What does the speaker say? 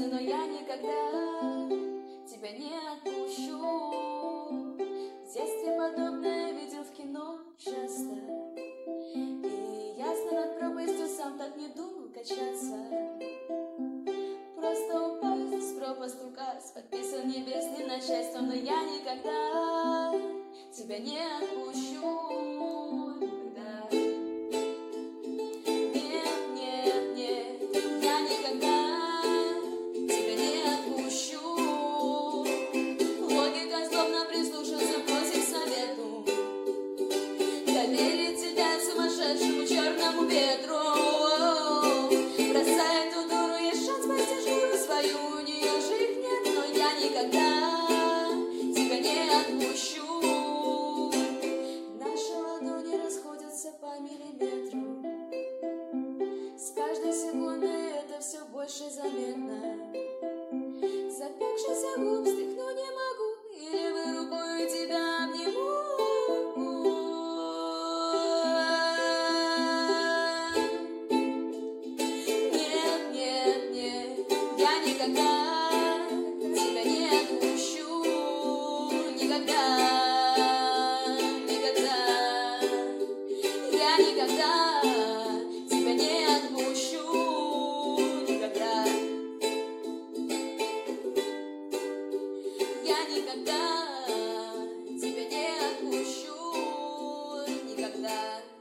но я никогда тебя не отпущу. В детстве подобное видел в кино часто, и ясно над пропастью сам так не думал качаться. Просто упасть, пропасть указ подписан небесным начальством, но я никогда тебя не отпущу. Доверить тебя сумасшедшему черному ветру. Бросай эту дуру, есть шанс спасти шкуру свою. У нее же их нет, но я никогда тебя не отпущу. Наши ладони расходятся по миллиметру. С каждой секундой это все больше заметно. Запекшийся губ стряхнуть не могу, и левой рукой тебя обниму. Никогда тебя не отпущу, никогда, никогда. Я никогда тебя не отпущу, никогда. Я никогда тебя не отпущу, никогда.